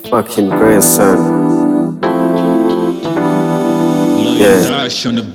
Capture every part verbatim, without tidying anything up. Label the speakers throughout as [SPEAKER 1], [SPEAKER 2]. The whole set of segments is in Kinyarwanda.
[SPEAKER 1] fucking grandson. Yeah.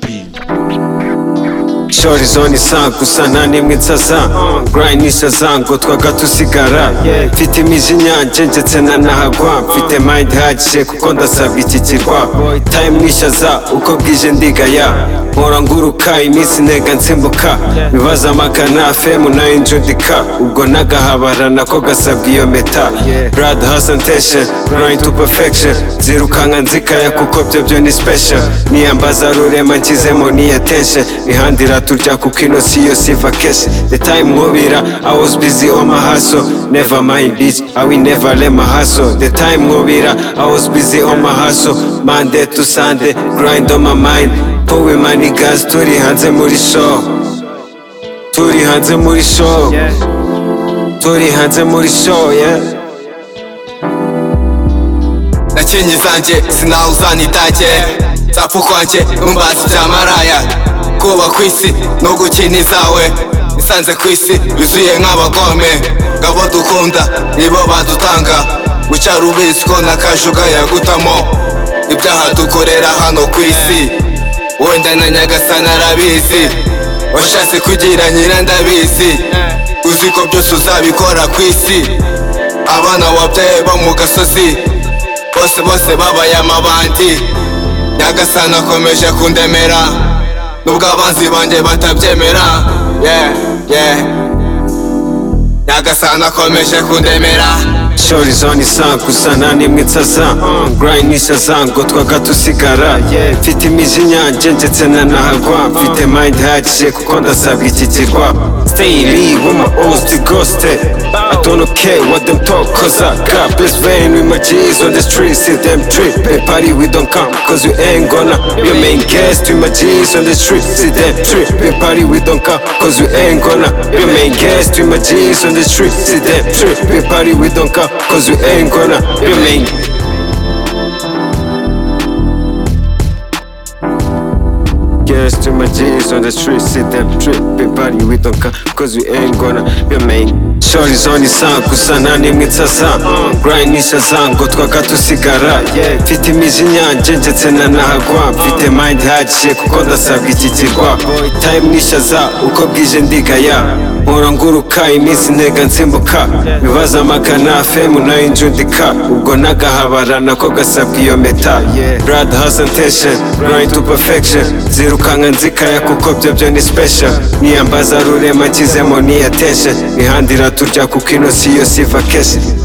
[SPEAKER 1] Shori zone isanzwe usa nta n'imwe nsaza grind nishaza ngo twaga tusigara mfite imijinya njengetse nanahagwa mfite mind ihagije kuko ndasabwa iki kirwa time nishaza uko bwije ndigaya mpora nguruka iminsi ntega nsimbuka bibaza amagana femu nayo njundika ubwo nagahabara nako gasabwa iyo meta blood hustle and tension grind to perfection zirukanka nzikaya kuko byo byo ni special niyambaza rurema nkizemo ni attention ihandira turya kuko ino siyo si vacation the time nkubira I was busy on my hustle never mind bitch I will never let my hustle the time nkubira I was busy on my hustle Monday to Sunday grind on my mind Powe mani gas turi hanze muri show turi hanze muri show turi hanze muri show yeah
[SPEAKER 2] nakinyi zanje sinawe uzanidage zapfa kwanjye numbazi byamaraya kuba kwisi no gukina izawe isanze kwisi yuzuye nk'abagome ngabo dukunda nibo badutanga wicara ubizi ko nakajuga yagutamo ibyaha dukorera hano kwisi wenda na nyagasani arabizi washatse kugira nyina ndabizi uzi ko byose uzabikora kwisi abana wabyaye bo mu gasozi bose bose babaye amabandi nyagasani akomeje kundemera nubwo abanzi banjye batabyemera yeah yeah nyagasani akomeje kundemera
[SPEAKER 1] Shori zone isanzwe usa nta n'imwe nsaza grind nishaza ngo twaga tusigara mfite imijinya njengetse nanahagwa mfite mind ihagije kuko ndasabwa iki kirwa stay league with my O's to ghost I don't care what them talk cause I got blessed vein with my G's on the street see them trip and party we don't come cause we ain't gonna be your main guest with my G's on the street see them trip and party we don't come cause we ain't gonna be your main guest with my G's on the street see them trip and party we don't come cause we ain't gonna be your main guest to my G's on the street see them trip and party we don't come cause we ain't gonna be your main Shori zone isanzwe usa nta n'imwe nsaza grind nishaza ngo twaga tusigara mfite imijinya njengetse nanahagwa mfite mind ihagije kuko ndasabwa iki kirwa time nishaza uko bwije ndigaya mpora nguruka iminsi ntega nsimbuka bibaza amagana femu nayo njundika ubwo nagahabara nako gasabwa iyo meta blood hustle and tension grind to perfection zirukanka nzikaya kuko byo byo ni special niyambaza rurema nkizemo ni attention ihandira turya kuko ino siyo si vacation